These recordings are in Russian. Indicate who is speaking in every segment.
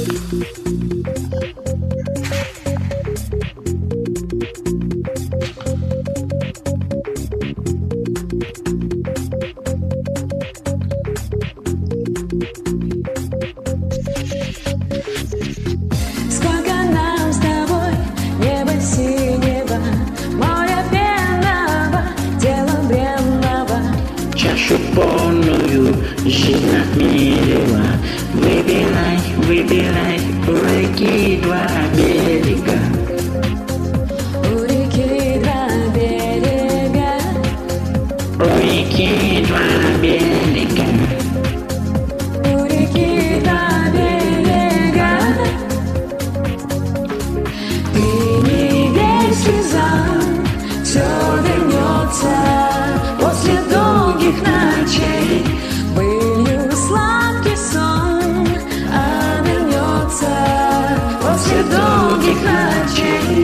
Speaker 1: Сколько нам с тобой неба синего, моря пенного, тела бренного.
Speaker 2: Чашу полную жизнь отмерила. Выбирай, выбирай, у реки два берега.
Speaker 1: У реки два берега.
Speaker 2: У реки два берега.
Speaker 1: У реки два берега. Ты не верь слезам, все вернется после долгих ночей. Пылью сладкий сон, а вернется после долгих ночей.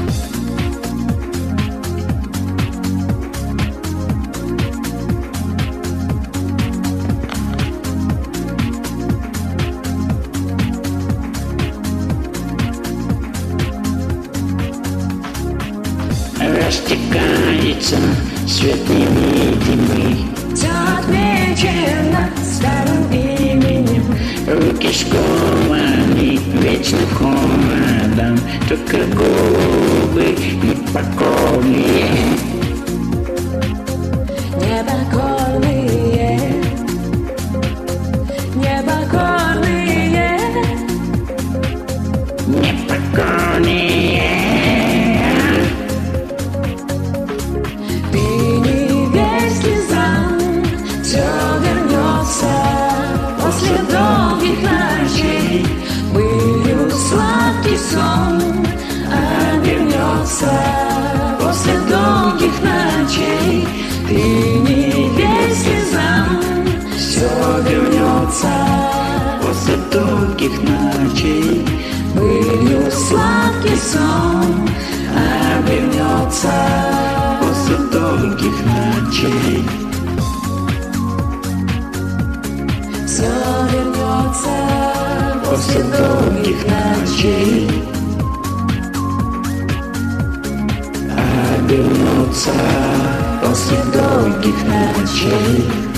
Speaker 2: Растекается свет невидимый.
Speaker 1: Все отмечено старым именем.
Speaker 2: Руки скованы вечным холодом, только губы непокорные.
Speaker 1: Непокорные, непокорные,
Speaker 2: Непокорные.
Speaker 1: ты не верь слезам, все вернется после долгих ночей. Пылью сладкий сон, а вернется после долгих ночей. Ты не верь слезам, все вернется
Speaker 2: После долгих ночей
Speaker 1: пылью сладкий сон, а вернется
Speaker 2: после долгих ночей.
Speaker 1: все вернется
Speaker 2: После долгих ночей обернется после долгих ночей.